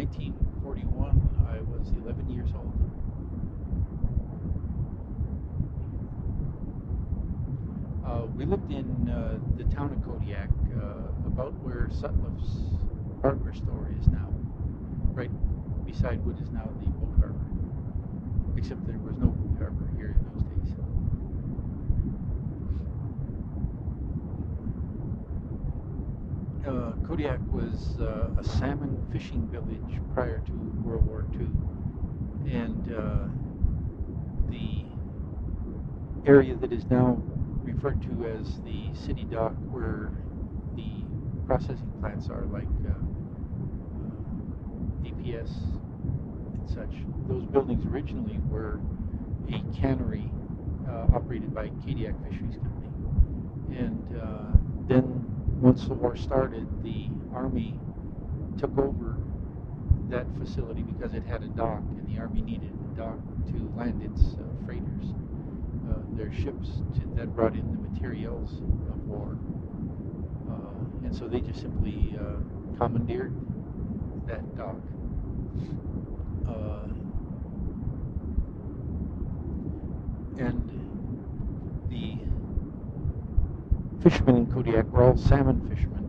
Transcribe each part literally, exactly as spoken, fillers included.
nineteen forty-one, I was eleven years old. Uh, we lived in uh, the town of Kodiak, uh, about where Sutliff's hardware store is now, right beside what is now the boat harbor, except there was no boat harbor here in those days. Uh, Kodiak was uh, a salmon fishing village prior to World War Two, and uh, the area that is now referred to as the city dock, where the processing plants are, like uh, uh, A P S and such. Those buildings originally were a cannery uh, operated by Kodiak Fisheries Company, and uh, then once the war started, the Army took over that facility because it had a dock, and the Army needed a dock to land its uh, freighters, uh, their ships to, that brought in the materials of war. Uh, and so they just simply uh, commandeered that dock. Uh, and the fishermen in Kodiak were all salmon fishermen,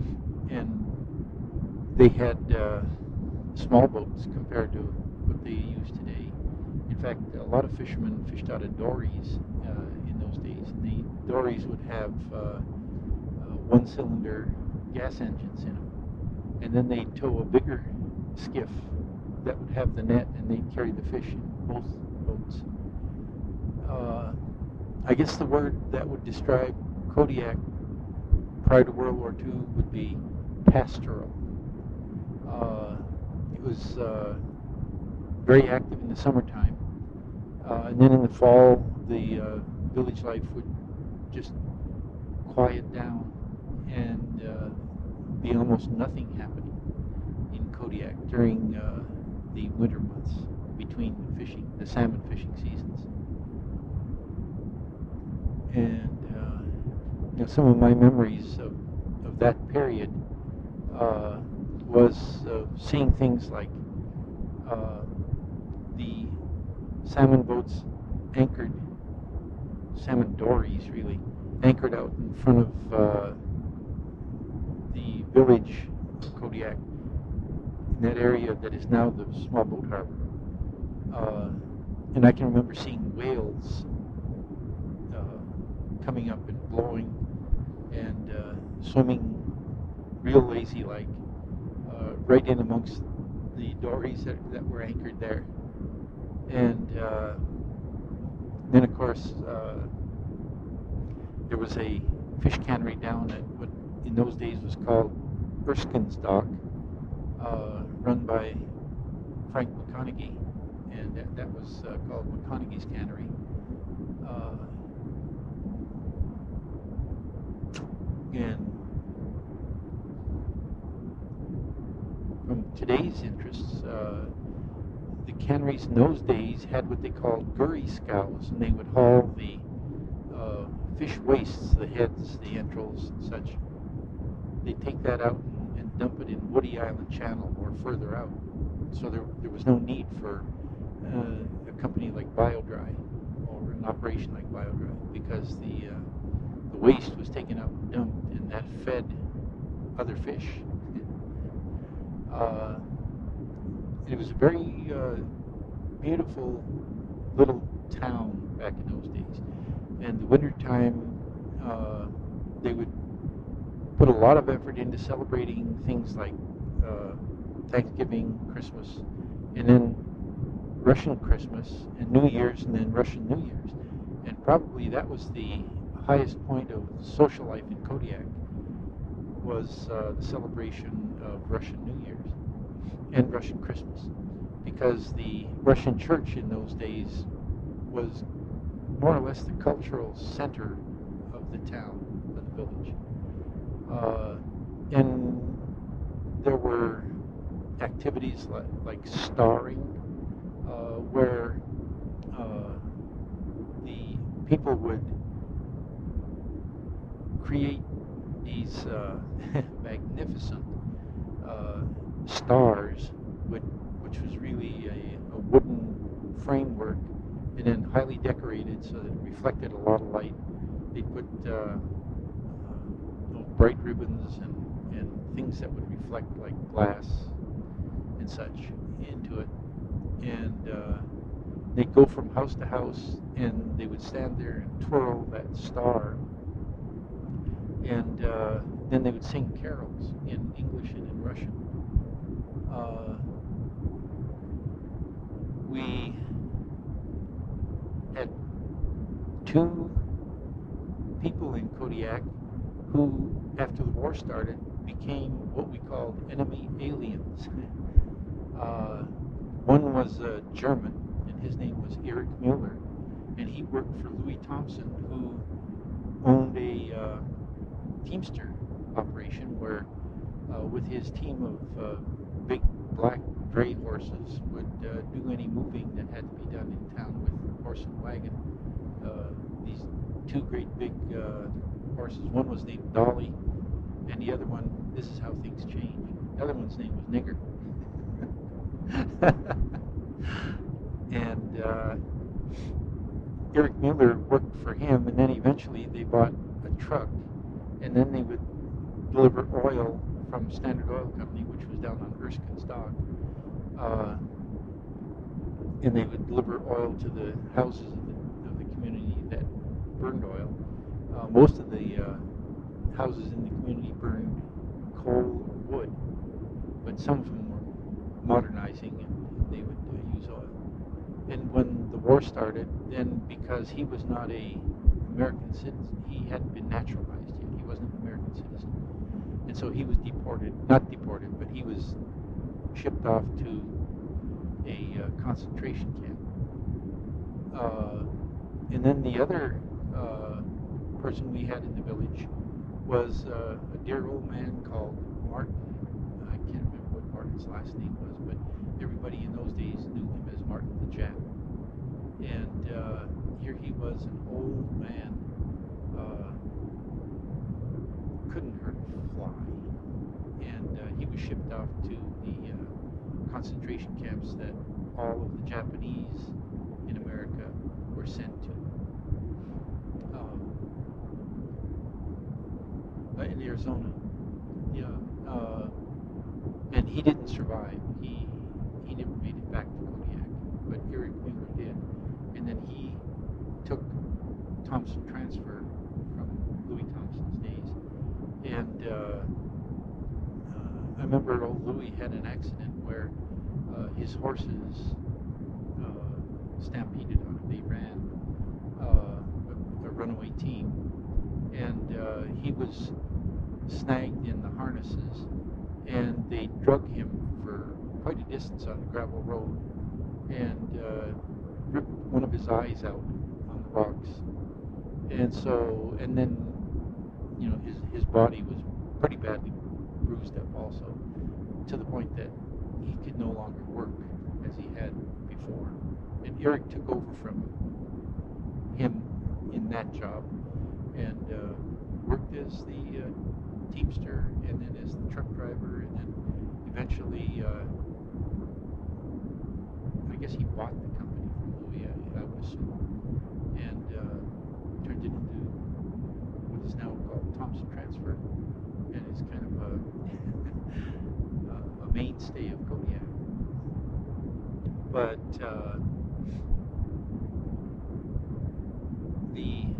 and they had uh, small boats compared to what they use today. In fact, a lot of fishermen fished out of dories uh, in those days, and the dories would have uh, uh, one-cylinder gas engines in them, and then they'd tow a bigger skiff that would have the net, and they'd carry the fish in both boats. Uh, I guess the word that would describe Kodiak prior to World War Two would be pastoral. Uh, it was uh, very active in the summertime, uh, and then in the fall the uh, village life would just quiet down, and uh, be almost nothing happening in Kodiak during uh, the winter months between the fishing, the salmon fishing seasons. And uh, you know, some of my memories of, of that period uh, was uh, seeing things like uh, the salmon boats anchored, salmon dories really, anchored out in front of uh, the village of Kodiak, in that area that is now the small boat harbor. Uh, and I can remember seeing whales uh, coming up and blowing and uh, swimming real lazy-like uh, right in amongst the dories that, that were anchored there. And uh, then, of course, uh, there was a fish cannery down at what in those days was called Erskine's Dock, uh, run by Frank McConaughey, and that, that was uh, called McConaughey's Cannery. Uh, and from today's interests, uh, the canneries in those days had what they called gurry scows, and they would haul the uh, fish wastes, the heads, the entrails, and such. They'd take that out and, and dump it in Woody Island Channel or further out. So there, there was no need for uh, a company like BioDry or an operation like BioDry, because the uh, the waste was taken out and dumped, and that fed other fish. Uh, it was a very uh, beautiful little town back in those days. And the wintertime, uh, they would put a lot of effort into celebrating things like uh, Thanksgiving, Christmas, and then Russian Christmas, and New Year's, and then Russian New Year's. And probably that was the highest point of social life in Kodiak, was uh, the celebration of Russian New Year's and Russian Christmas, because the Russian church in those days was more or less the cultural center of the town, of the village. Uh, and there were activities like, like starring, uh, where uh, the people would create these uh, magnificent uh, stars would, which was really a, a wooden framework, and then highly decorated so that it reflected a lot of light. They put uh, you know, bright ribbons and, and things that would reflect like glass and such into it. And uh, they'd go from house to house, and they would stand there and twirl that star. And uh, then they would sing carols in English and in Russian. Uh, we had two people in Kodiak who, after the war started, became what we called enemy aliens. uh, one was a German, and his name was Erich Mueller, and he worked for Louis Thompson, who owned a uh, Teamster operation where, uh, with his team of uh, big black dray horses, would uh, do any moving that had to be done in town with horse and wagon. Uh, these two great big uh, horses. One was named Dolly, and the other one, this is how things change. The other one's name was Nigger. and uh, Erich Mueller worked for him, and then eventually they bought a truck, and then they would deliver oil from Standard Oil Company, which was down on Erskine's dock, uh, and they would deliver oil to the houses of the, of the community that burned oil. Uh, most of the uh, houses in the community burned coal or wood, but some of them were modernizing, and they would uh, use oil. And when the war started, then because he was not a American citizen, he hadn't been naturalized yet. He wasn't an American citizen, and so he was deported. Not deported, but he was shipped off to a uh, concentration camp. Uh, and then the other uh, person we had in the village was uh, a dear old man called Martin. I can't remember what Martin's last name was, but everybody in those days knew him as Martin the Jap. And uh, here he was, an old man, uh, couldn't hurt a fly. And uh, he was shipped off to the uh, concentration camps that all of the Japanese in America were sent to. Um, uh, in Arizona, yeah. Uh, and he didn't survive. He he never made it back to Kodiak, but Erich Mueller did. And then he took Thompson transfer from Louis Thompson's days. And uh, uh, I remember old Louis had an accident where uh, his horses uh, stampeded on him. They ran uh, a, a runaway team. And uh, he was snagged in the harnesses, and they drug him for quite a distance on the gravel road, and uh, ripped one of his eyes out on the rocks. And so, and then, you know, his, his body was pretty badly bruised up also, to the point that he could no longer work as he had before. And Erich took over from him in that job, and uh, worked as the uh, Teamster, and then as the truck driver, and then eventually, uh, I guess he bought the company from Louis, I, I would assume, and uh, turned it into what is now called Thompson Transfer, and is kind of a, a mainstay of Kodiak. But uh, the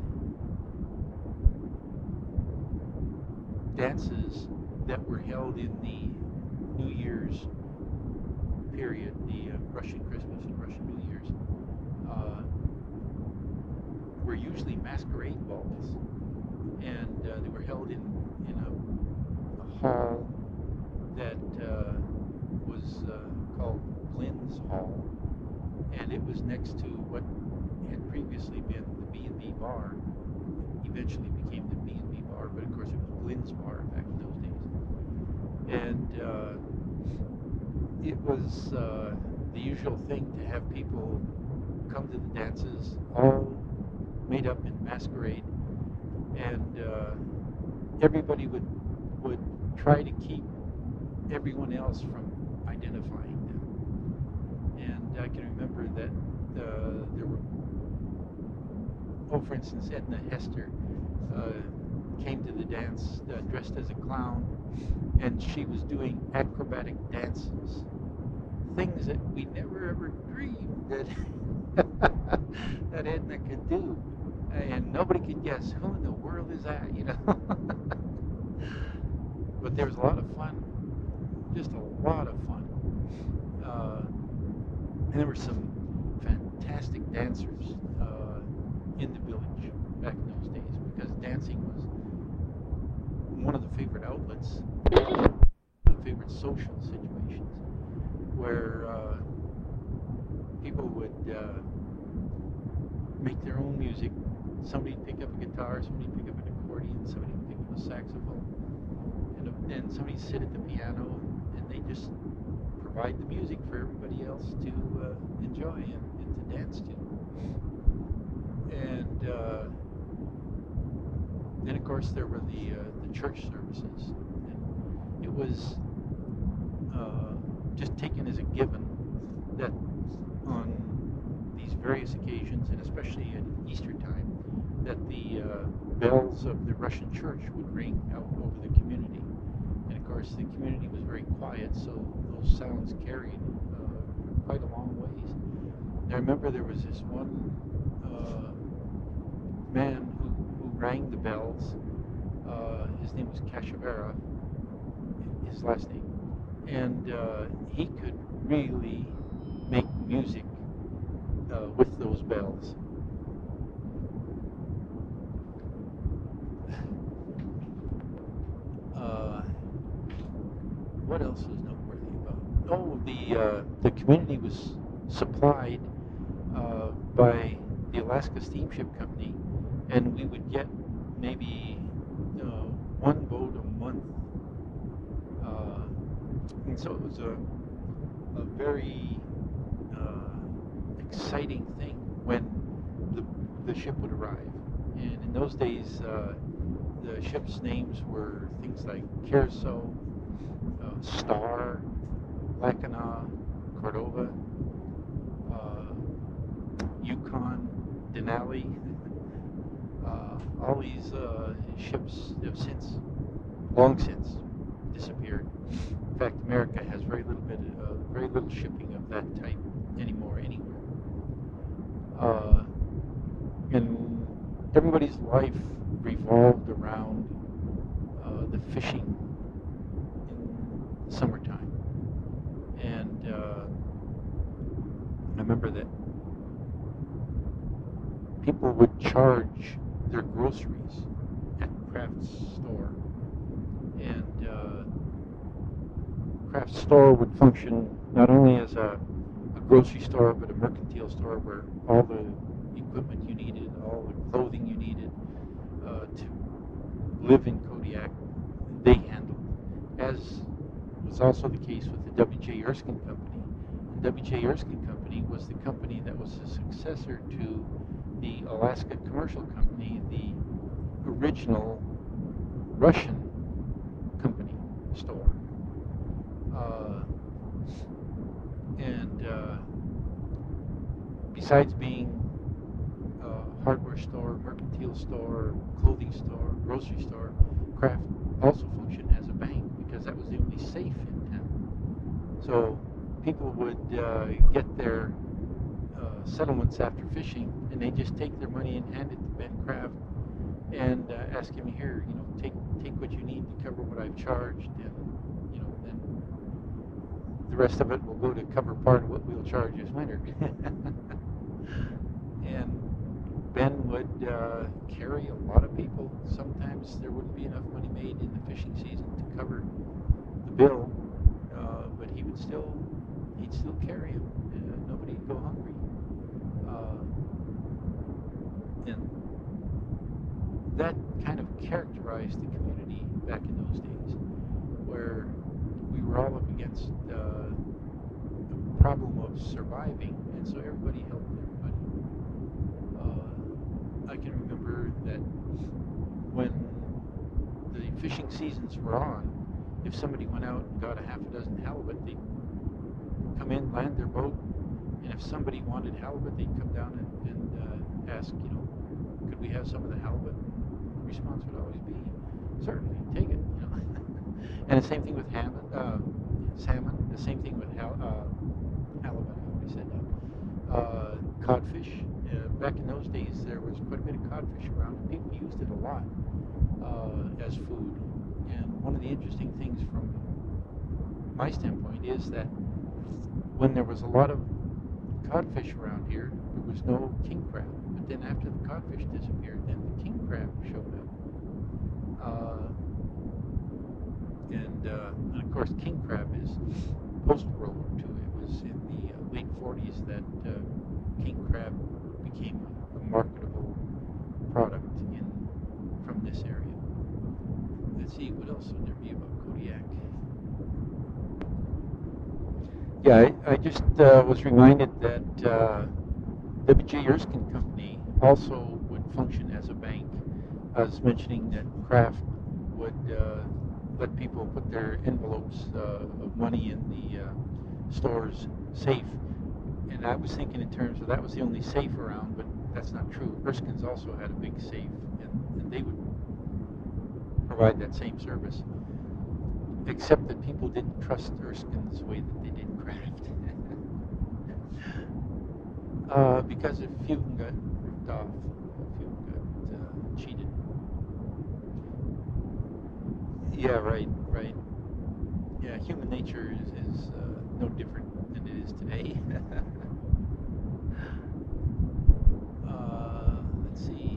dances that were held in the New Year's period, the uh, Russian Christmas and Russian New Year's, uh, were usually masquerade balls, and uh, they were held in in a, a hall that uh, was uh, called Glynn's Hall, and it was next to what had previously been the B and B bar. Eventually became the B and B bar, but of course it was Glynn's bar back in those days. And uh, it was uh, the usual thing to have people come to the dances all made up in masquerade, and uh, everybody would would try to keep everyone else from identifying them. And I can remember that uh, there were, oh, for instance, Edna Hester uh, came to the dance uh, dressed as a clown, and she was doing acrobatic dances, things that we never ever dreamed that that Edna could do, and nobody could guess who in the world is that, you know. But there was a lot of fun, just a lot of fun. Uh, and there were some fantastic dancers uh, in the village back in those days, because dancing was one of the favorite outlets, the favorite social situations, where uh, people would uh, make their own music. Somebody would pick up a guitar, somebody would pick up an accordion, somebody would pick up a saxophone, and, a, and somebody would sit at the piano, and, and they just provide the music for everybody else to uh, enjoy and, and to dance to. And uh, then, of course, there were the uh, the church services, and it was uh, just taken as a given that on these various occasions, and especially at Easter time, that the uh, bells of the Russian church would ring out over the community. And of course, the community was very quiet, so those sounds carried uh, quite a long ways. And I remember there was this one uh, man who, who rang the bells. Uh, his name was Cachavera, his last name, and uh, he could really make music uh, with those bells. Uh, what else is noteworthy about? Oh, the uh, the community was supplied uh, by the Alaska Steamship Company, and we would get maybe uh, one boat a month, uh, and so it was a a very uh, exciting thing when the the ship would arrive. And in those days, uh, the ships' names were things like Curacao, uh, Star, Lackinaw, Cordova, uh, Yukon, Denali. Uh, all these uh, ships have since, long since, disappeared. In fact, America has very little bit, uh, very little shipping of that type anymore anywhere. Uh, and everybody's life revolved around uh, the fishing in the summertime. And uh, I remember that people would charge their groceries at Kraft's store. And uh, Kraft's store would function not only as a, a grocery store, but a mercantile store where all the equipment you needed, all the clothing you needed uh, to live in Kodiak, they handled. As was also the case with the W J Erskine Company. The W J Erskine Company was the company that was a successor to the Alaska Commercial Company, the original Russian company store. Uh, and uh, besides being a hardware store, mercantile store, clothing store, grocery store, Kraft also functioned as a bank because that was the only safe in town. So people would uh, get their uh, settlements after fishing, and they just take their money and hand it to Ben Kraft and uh, ask him, here, you know, take take what you need to cover what I've charged, and you know, then the rest of it will go to cover part of what we'll charge this winter. And Ben would uh, carry a lot of people. Sometimes there wouldn't be enough money made in the fishing season to cover the bill, uh, but he would still he'd still carry them. Uh, nobody would go hungry. Uh, and that kind of characterized the community back in those days, where we were all up against uh, the problem of surviving, and so everybody helped everybody. Uh, I can remember that when the fishing seasons were on, if somebody went out and got a half a dozen halibut, they'd come in, land their boat, And if somebody wanted halibut, they'd come down and, and uh, ask, you know, could we have some of the halibut? The response would always be, certainly, take it. You know? And the same thing with ham, uh, salmon. The same thing with hal- uh, halibut. I already said that. Uh, codfish. Uh, back in those days, there was quite a bit of codfish around, and people used it a lot uh, as food. And one of the interesting things from my standpoint is that when there was a lot of codfish around here, there was no king crab. But then after the codfish disappeared, then the king crab showed up. Uh, and, uh, and of course, king crab is post-World War Two. It was in the uh, late forties that uh, king crab became a, a marketable product in from this area. Let's see, what else would there be about Kodiak? Yeah, I, I just uh, was reminded that uh, W J Erskine Company also would function as a bank. I was mentioning that Kraft would uh, let people put their envelopes uh, of money in the uh, store's safe. And I was thinking in terms of that was the only safe around, but that's not true. Erskine's also had a big safe, and, and they would provide that same service, except that people didn't trust Erskine's the way that they did Kraft. uh, because a few of them got ripped off, a few of them got uh, cheated. Yeah, right, right. Yeah, human nature is, is uh, no different than it is today. uh, let's see.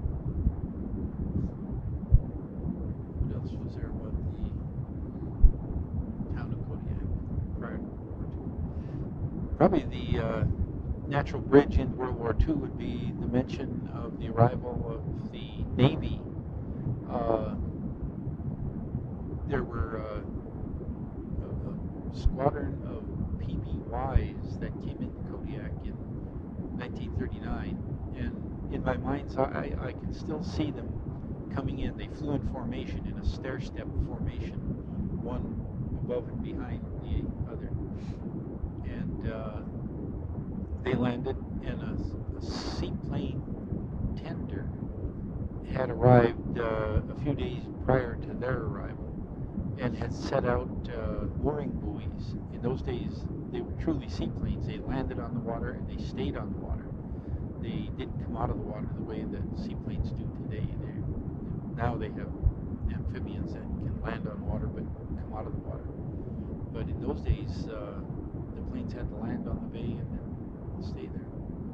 What else was there about the town of Kodiak prior to World War Two? Probably the uh, natural bridge in World War Two would be the mention of the arrival of the Navy. Uh, there were uh, a, a squadron of P B Ys that came into Kodiak in nineteen thirty-nine, and in my mind's eye, I, I can still see them coming in. They flew in formation, in a stair-step formation, one above and behind the other, and uh, they landed, and a, a seaplane tender had arrived uh, a few days prior to their arrival and had set out uh, mooring buoys. In those days, they were truly seaplanes. They landed on the water and they stayed on the water. They didn't come out of the water the way that seaplanes do today. They, now they have amphibians that can land on water but come out of the water. But in those days, uh, the planes had to land on the bay and then stay there.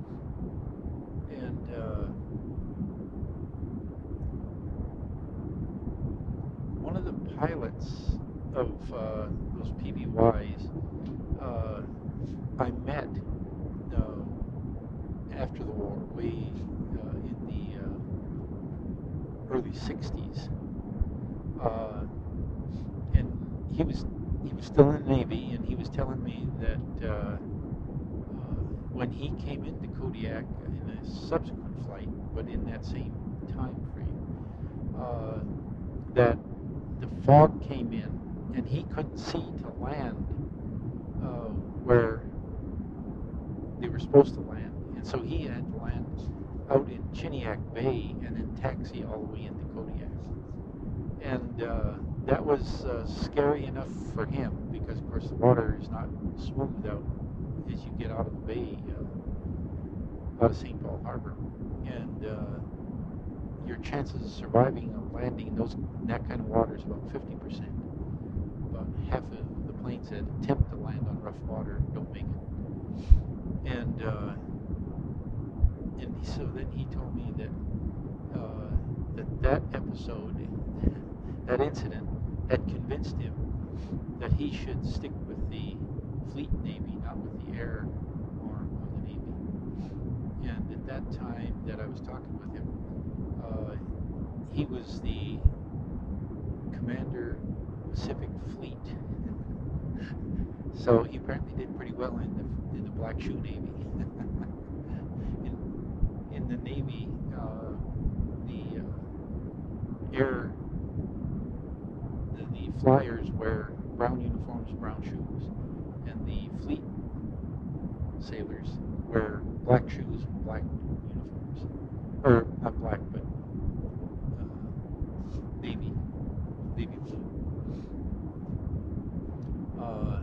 And uh, one of the pilots of uh, those P B Ys uh, I met uh, after the war, way uh, in the uh, early sixties, uh, and he was he was still in the Navy, and he was telling me that uh, uh, when he came into Kodiak in a subsequent flight, but in that same time frame, uh, that the fog came in, and he couldn't see to land uh, where they were supposed to land, and so he had to land out in Chiniak Bay and then taxi all the way into Kodiak. And uh, that was uh, scary enough for him, because of course the water is not smooth out as you get out of the bay, uh, out of Saint Paul Harbor, and uh, your chances of surviving of landing in those in that kind of water is about fifty percent. About half of the planes that attempt to land on rough water don't make it. And uh, and he, so then he told me that uh, that that episode, that incident, had convinced him that he should stick with the Fleet Navy, not with the air arm of the Navy. And at that time that I was talking with him, uh, he was the commander Pacific Fleet. So he apparently did pretty well in the in the Black Shoe Navy. in in the Navy, uh, the uh, air the, the flyers wear brown uniforms, brown shoes, and the fleet sailors wear black shoes and black uniforms, or not black, but uh, navy, navy blue. Uh,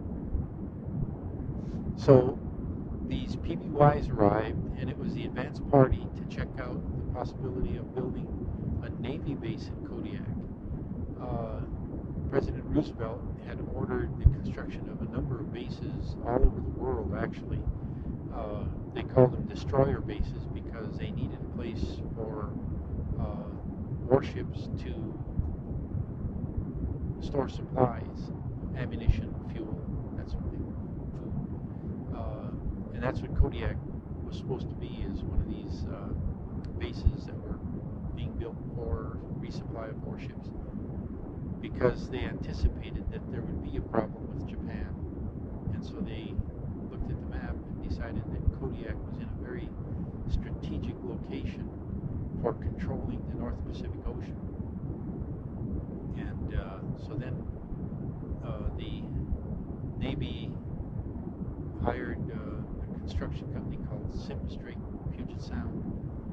so these P B Ys arrived, and it was the advance party to check out the possibility of building a Navy base in Kodiak. Uh, President Roosevelt had ordered the construction of a number of bases all over the world, actually. Uh, they called them destroyer bases because they needed a place for uh, warships to store supplies, ammunition, fuel, that sort of thing, food. Uh, and that's what Kodiak was supposed to be, is one of these uh, bases that were being built for resupply of warships, because they anticipated that there would be a problem with Japan. And so they looked at the map and decided that Kodiak was in a very strategic location for controlling the North Pacific Ocean. And uh, so then uh, the Navy hired uh, a construction company called Sims Drake Puget Sound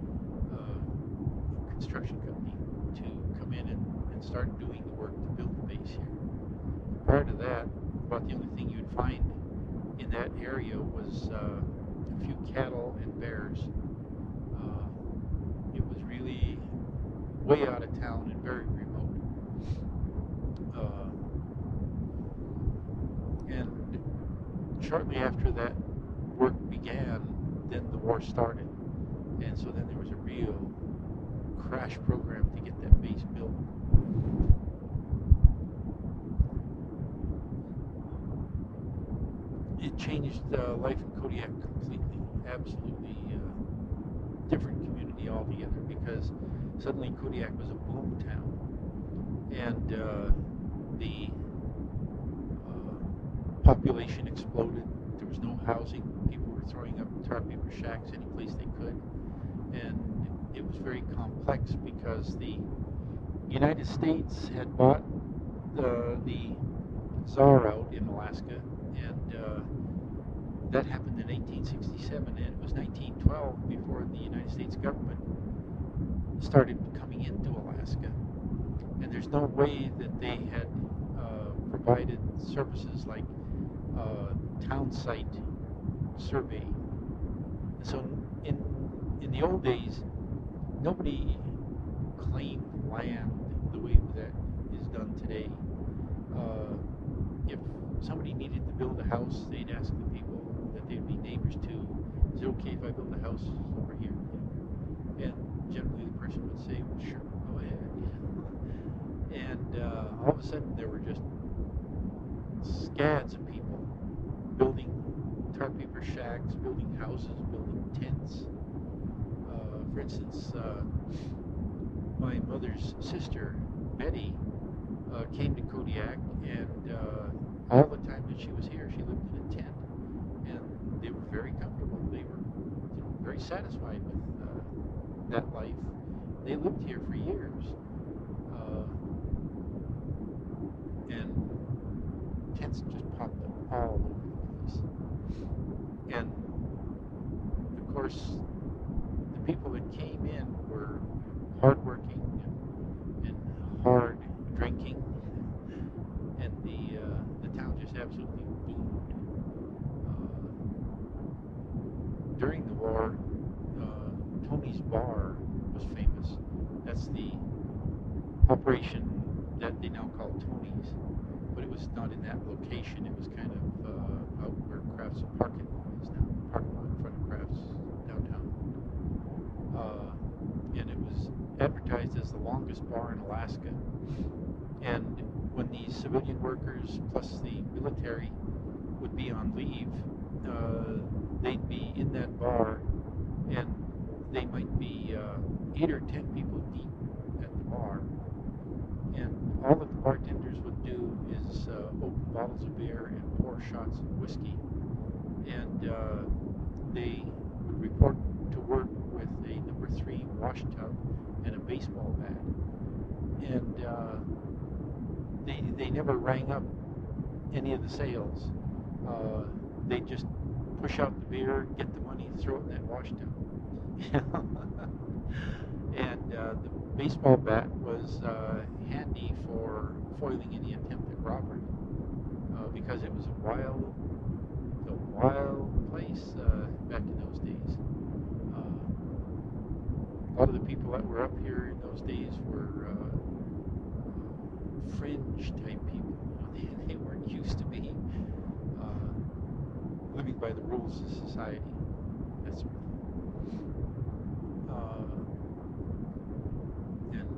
uh, construction company to come in and, and start doing the work to build the base here. Prior to that, about the only thing you'd find in that area was uh, a few cattle and bears. Uh, it was really way out of town and very remote. Uh, and shortly after that work began, then the war started. And so then there was a real crash program to get that base built. It changed uh, life in Kodiak completely, absolutely uh, different community altogether, because suddenly Kodiak was a boom town, and uh, the uh, population exploded. There was no housing. People were throwing up tar paper shacks any place they could, and it was very complex because the United States had bought the, the Czar out in Alaska, and uh, that happened in eighteen sixty-seven, and it was nineteen twelve before the United States government started coming into Alaska. And there's no way that they had uh, provided services like uh, town site surveying. So in in the old days, nobody claimed land the way that is done today. Uh, if somebody needed to build a house, they'd ask the people that they'd be neighbors to, is it okay if I build a house over here? And generally the person would say, well, sure, go ahead. And uh, all of a sudden there were just scads of people building tar paper shacks, building houses, building tents. Uh, for instance, uh, my mother's sister, Betty, uh, came to Kodiak, and uh, all the time that she was here, she lived in a tent, and they were very comfortable. They were, you know, very satisfied with uh, that life. They lived here for years, uh, and tents just popped up all over the place. And of course, the people that came in were hardworking and, and hard drinking, and the uh, the town just absolutely boomed. Uh, during the war, uh, Tony's Bar was famous. That's the operation that they now call Tony's, but it was not in that location. It was kind of uh, out where Crafts parking lot is now, parking lot in front of Crafts downtown. Uh, and it was advertised as the longest bar in Alaska. And when the civilian workers plus the military would be on leave, uh, they'd be in that bar, and they might be uh, eight or ten people deep at the bar. And all that the bartenders would do is uh, open bottles of beer and pour shots of whiskey. And uh, they would report to work with a number three wash tub and a baseball bat. And uh, they they never rang up any of the sales. Uh, they just push out the beer, get the money, throw it in that wash tub. And uh, the baseball bat was uh, handy for foiling any attempt at robbery uh, because it was a wild, a wild place uh, back in those days. Uh, a lot of the people that were up here in those days were uh, fringe type people. You know, they, they weren't used to being uh, living by the rules of society. That sort of thing. Uh, and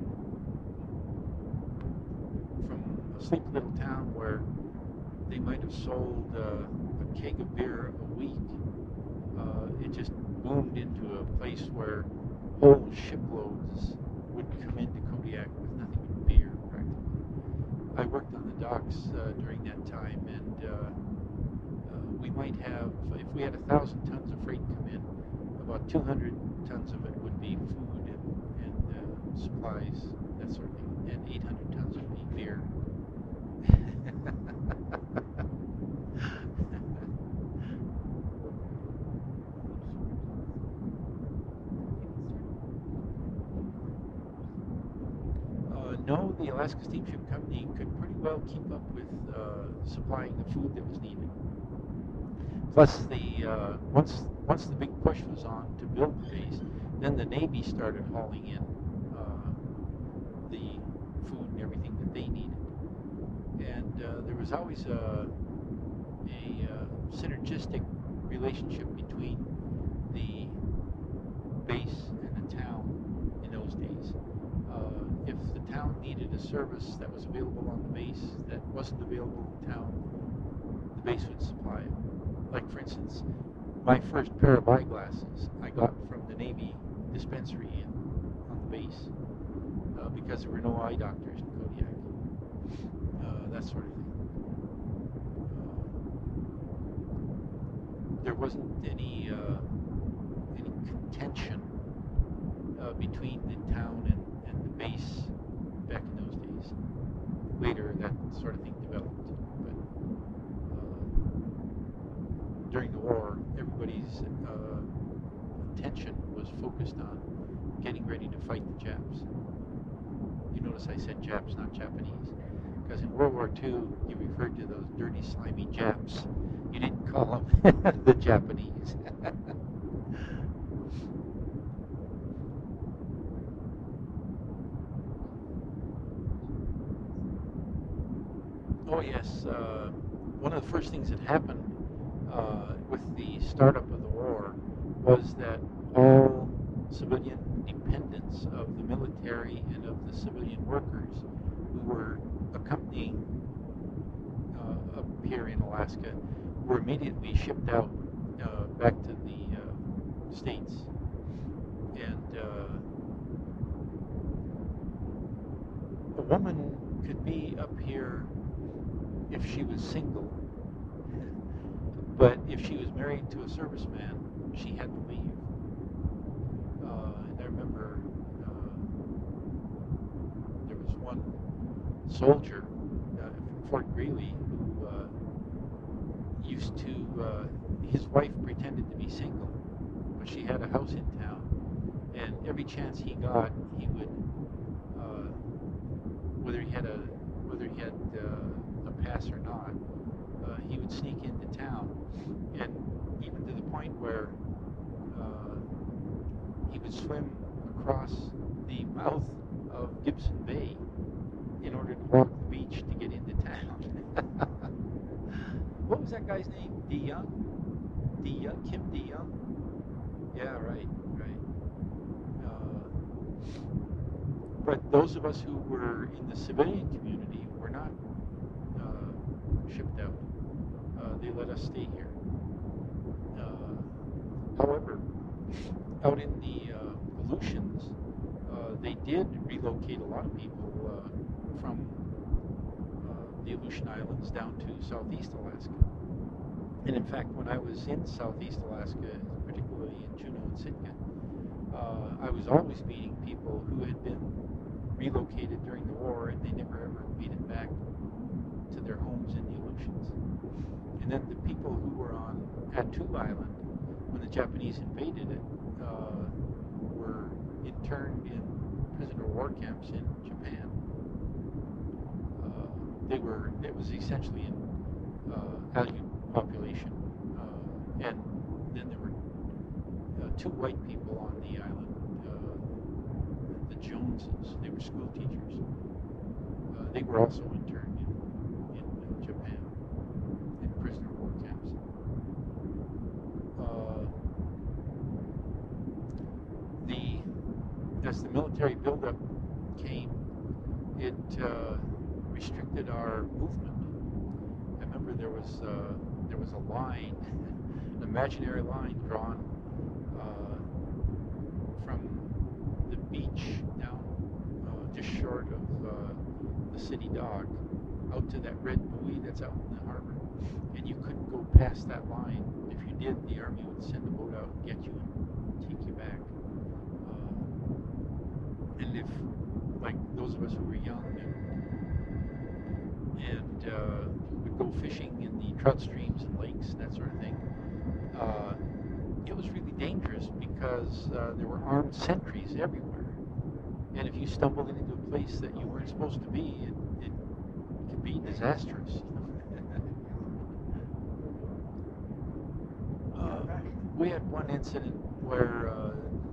from a sleepy little town where they might have sold uh, a keg of beer a week, uh, it just boomed into a place where whole shiploads would come into Kodiak with nothing but beer, practically. I worked on the docks uh, during that time, and uh, uh, we might have, if we had a thousand tons of freight come in, about two hundred tons of it would be food and, and uh, supplies, that sort of thing, and eight hundred tons would be beer. uh, no, the Alaska Steamship Company could pretty well keep up with uh, supplying the food that was needed. Plus, the uh, once once the big push was on to build the base, then the Navy started hauling in uh, the food and everything that they needed, and uh, there was always a, a uh, synergistic relationship between the base and the town in those days. Uh, if the town needed a service that was available on the base that wasn't available in town, the base would supply it. Like, for instance, my first pair of eyeglasses I got from the Navy dispensary in on the base uh, because there were no eye doctors in Kodiak. Uh, that sort of thing. Uh, there wasn't any uh, any contention uh, between the town and, and the base back in those days. Later, that sort of thing developed. During the war, everybody's uh, attention was focused on getting ready to fight the Japs. You notice I said Japs, not Japanese, because in World War Two, you referred to those dirty, slimy Japs. You didn't call them the Japanese. Oh yes, uh, one of the first things that happened Uh, with the startup of the war was that all civilian dependents of the military and of the civilian workers who were accompanying uh, up here in Alaska were immediately shipped out uh, back to the uh, States. And uh, a woman could be up here if she was single. But if she was married to a serviceman, she had to leave. Uh, and I remember uh, there was one soldier uh, from Fort Greely who uh, used to, uh, his wife pretended to be single, but she had a house in town. And every chance he got, he would, uh, whether he had a, whether he had uh, a pass or not, uh, he would sneak into town. And even to the point where uh, he would swim across the mouth of Gibson Bay in order to walk the beach to get into town. What was that guy's name? De Young? De Young? Kim De Young? Yeah, right, right. Uh, but those of us who were in the civilian community were not uh, shipped out. Uh, they let us stay here. However, out in the uh, Aleutians, uh, they did relocate a lot of people uh, from uh, the Aleutian Islands down to southeast Alaska. And in fact, when I was in southeast Alaska, particularly in Juneau and Sitka, uh, I was always meeting people who had been relocated during the war and they never ever made it back to their homes in the Aleutians. And then the people who were on Attu Island when the Japanese invaded it uh, were interned in prisoner of war camps in Japan. Uh, they were, it was essentially an uh, Aleut population. Uh, and then there were uh, two white people on the island, uh, the Joneses. They were school teachers. Uh, they were also interned in, in uh, Japan, in prisoner of war camps. Uh, the, as the military buildup came, it uh, restricted our movement. I remember there was uh, there was a line, an imaginary line drawn uh, from the beach down uh, just short of uh, the city dock out to that red buoy that's out in the harbor, and you couldn't go past that line. If you did, the Army would send a boat out and get you and take you back. Uh, and if, like those of us who were young and, and uh, would go fishing in the trout streams and lakes, that sort of thing, uh, it was really dangerous because uh, there were armed sentries everywhere. And if you stumbled into a place that you weren't supposed to be, it, it could be disastrous. uh, we had one incident where uh,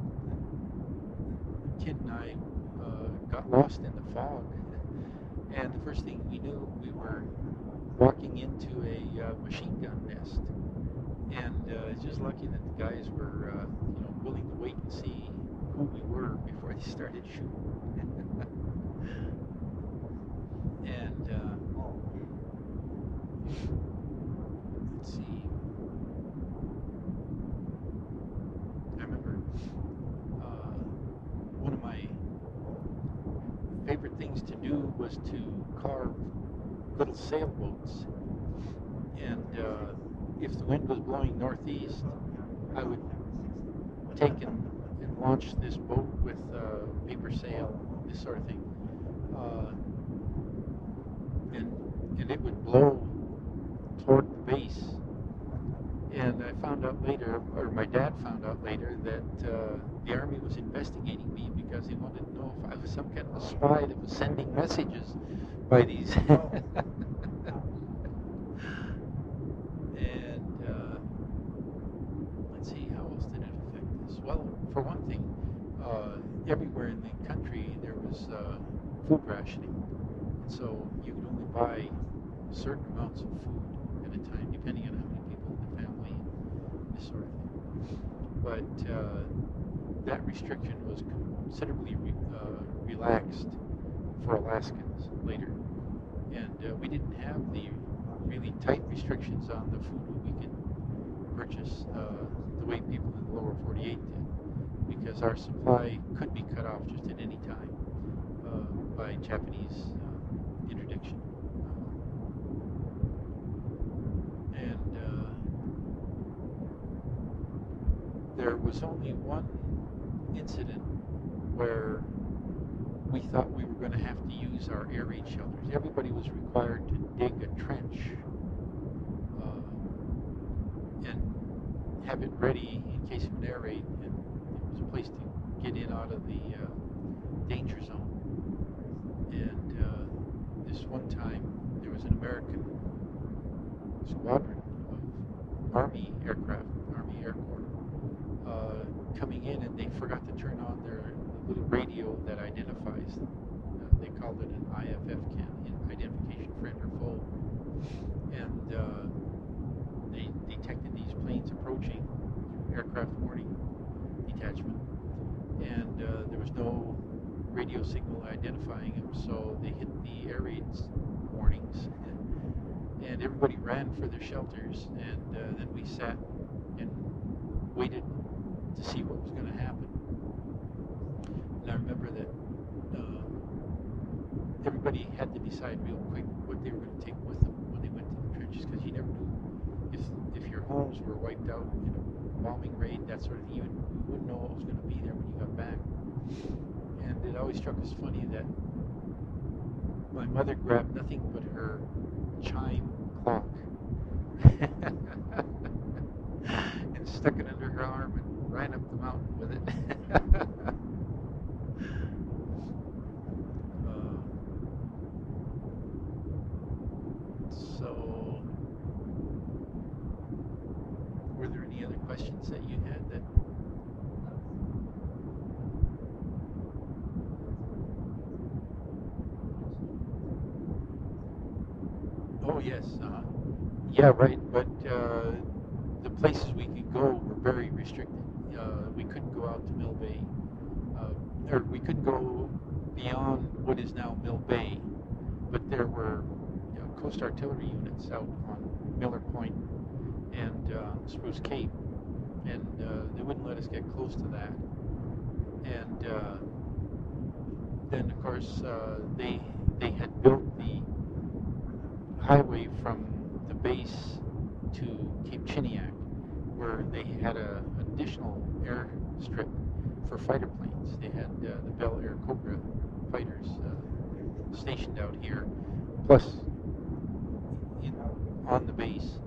a kid and I uh, got lost in the fog. And the first thing we knew, we were walking into a uh, machine gun nest. And uh, it's just lucky that the guys were, uh, you know, willing to wait and see who we were before they started shooting. and uh, let's see. I remember uh, one of my favorite things to do was to carve little sailboats. And uh, if the wind was blowing northeast, I would take and, and launch this boat with uh, paper sail, this sort of thing. Uh, and, and it would blow toward the base. And I found out later, or my dad found out later, that uh, the Army was investigating me because they wanted to know if I was some kind of a spy that was sending messages by these. And uh, let's see, how else did it affect us? Well, for one thing, uh, everywhere in the country there was uh, food rationing. And so you could only buy certain amounts of food at a time, depending on how many people in the family and this sort of thing. But uh, that restriction was considerably re uh, relaxed for Alaskans later. And uh, we didn't have the really tight restrictions on the food we could purchase uh, the way people in the lower forty-eight did, because our supply could be cut off just at any time uh, by Japanese uh, interdiction. Uh, and uh, there was only one incident where we thought we were going to have to use our air raid shelters. Everybody was required to dig a trench uh, and have it ready in case of an air raid, and it was a place to get in out of the uh, danger zone. And uh, this one time, there was an American squadron of Army aircraft, Army Air Corps, uh, coming in, and they forgot to turn on their little radio that identifies them. Uh, they called it an I F F C A N, identification friend or foe. And uh, they detected these planes approaching, aircraft warning detachment. And uh, there was no radio signal identifying them, so they hit the air raids warnings. And, and everybody ran for their shelters, and uh, then we sat and waited to see what was going to happen. And I remember that uh, everybody had to decide real quick what they were going to take with them when they went to the trenches, because you never knew if if your homes were wiped out in a bombing raid, that sort of thing. You, would, you wouldn't know what was going to be there when you got back. And it always struck us funny that my mother grabbed nothing but her chime clock. stuck it under her arm and ran up the mountain with it. uh, so, were there any other questions that you had that? Oh yes, uh, yeah, right. But uh, the places we could go were very restricted. Uh, we couldn't go out to Mill Bay, uh, or we couldn't go beyond what is now Mill Bay. But there were, you know, Coast Artillery units out on Miller Point and uh, Spruce Cape, and uh, they wouldn't let us get close to that. And uh, then, of course, uh, they they had built the highway from the base to Cape Chiniak, where they had a additional airstrip for fighter planes. They had uh, the Bell Air Cobra fighters uh, stationed out here, plus in, on the base.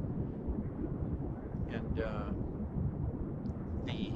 And uh, the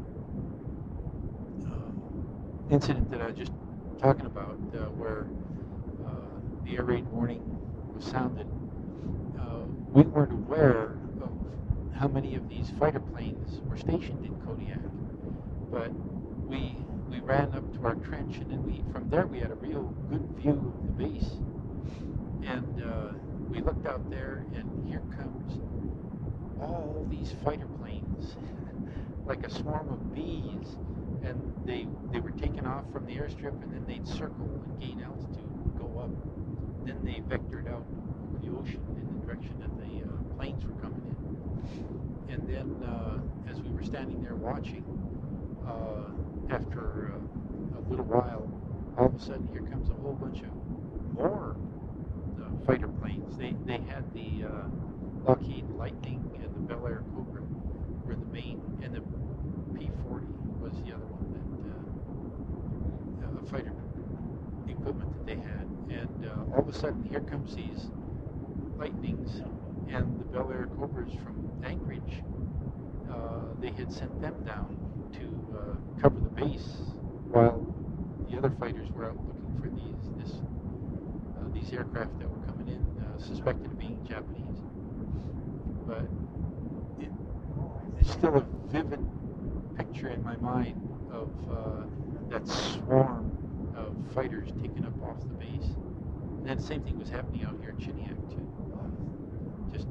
uh, incident that I was just talking about, uh, where uh, the air raid warning was sounded, uh, we weren't aware of how many of these fighter planes were stationed in Kodiak, but we we ran up to our trench, and then we from there we had a real good view of the base, and uh, we looked out there, and here comes all these fighter planes like a swarm of bees, and they they were taken off from the airstrip, and then they'd circle and gain altitude and go up. Then they vectored out over the ocean in the direction that the uh, planes were coming in. And then uh, as we were standing there watching, uh, after uh, a little while, all of a sudden here comes a whole bunch of more uh, fighter planes. They they had the uh, Lockheed Lightning and the Bell Air Cobra were the main, and the P forty was the other one that uh, uh, fighter equipment that they had. And uh, all of a sudden, here comes these Lightnings and the Bell Air Cobras from Anchorage. Uh, they had sent them down to uh, cover the base, while the other fighters were out looking for these this uh, these aircraft that were coming in, uh, suspected of being Japanese. But it, it's still a vivid picture in my mind of uh, that swarm of fighters taken up off the base. And then the same thing was happening out here in Chiniak too. Just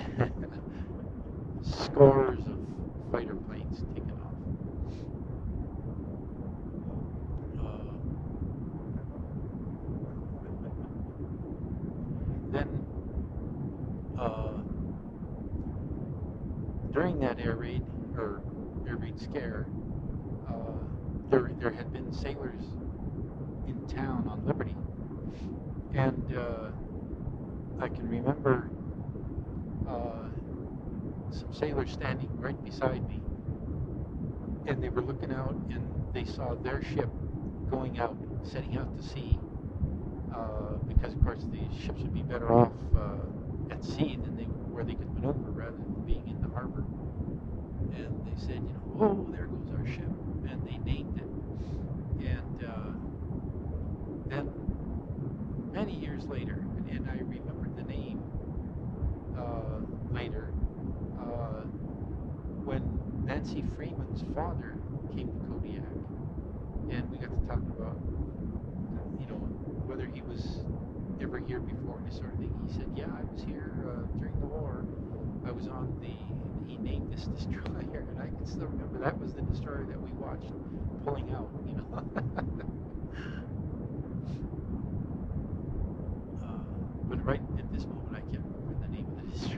scores of fighter planes taken off. Uh, then uh, during that air raid, or air raid scare, uh, there there had been sailors in town on Liberty, and uh, I can remember uh, some sailors standing right beside me, and they were looking out, and they saw their ship going out, setting out to sea, uh, because of course the ships would be better off uh, at sea than they where they could maneuver rather than being in the harbor. And they said, you know, oh, there goes our ship, and they named it. And uh, then many years later, and I remembered the name uh, later, uh, when Nancy Freeman's father came to Kodiak, and we got to talking about, you know, whether he was ever here before and this sort of thing. He said, yeah, I was here uh, during the war. I was on the, he named this destroyer, and I can still remember that was the destroyer that we watched pulling out, you know. uh, but right at this moment, I can't remember the name of the destroyer.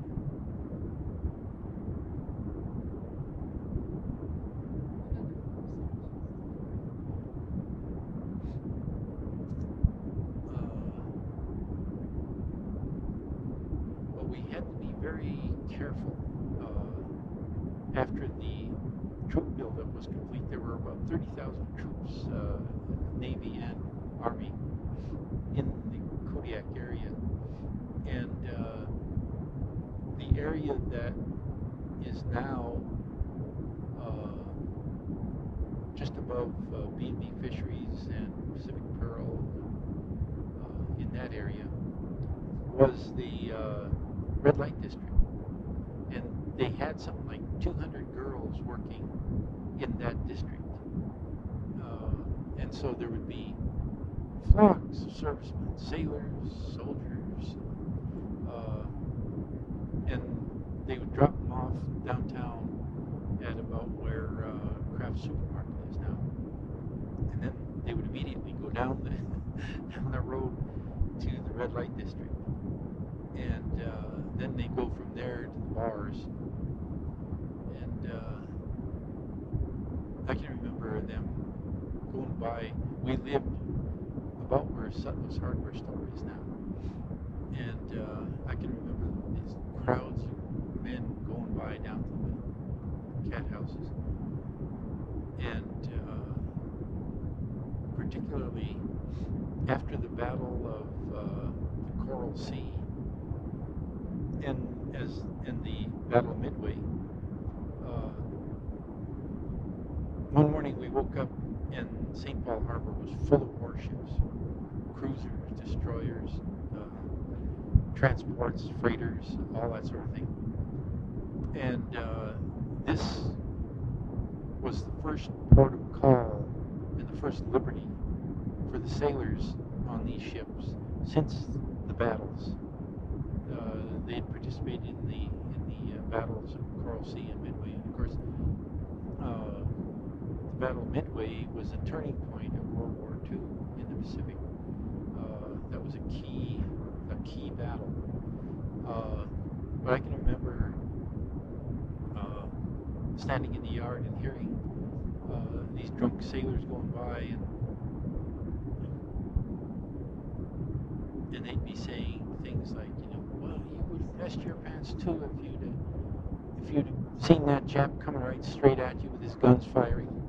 Very careful. Uh, after the troop buildup was complete, there were about thirty thousand troops, uh, Navy and Army, in the Kodiak area. And uh, the area that is now above uh, B and B Fisheries and Pacific Pearl, uh, in that area, was the uh, red light district. And they had something like two hundred girls working in that district. Uh, and so there would be flocks of servicemen, sailors, soldiers, uh, and they would drop them off downtown at about where uh, Kraft Supermarket is now. And then they would immediately go down the, down the road to the red light district. And uh, then they go from there to the bars. And uh, I can remember them going by. We lived about where Sutler's hardware store is now. And uh, I can remember these crowds of men going by down to the cat houses. And uh, particularly after the Battle of uh, the Coral Sea, and as in the Battle of Midway, uh, one morning we woke up and Saint Paul Harbor was full of warships, cruisers, destroyers, uh, transports, freighters, all that sort of thing. And uh, this was the first port of call and the first liberty for the sailors on these ships since the battles. Uh, they had participated in the in the uh, battles of Coral Sea and Midway, and of course, uh, the Battle of Midway was a turning point of World War Two in the Pacific. Uh, that was a key a key battle. Uh, but I can remember uh, standing in the yard and hearing uh, these drunk sailors going by, and and they'd be saying things like, you know, well, you would have messed your pants too if you'd have, if you'd have seen that Jap coming right straight at you with his guns firing.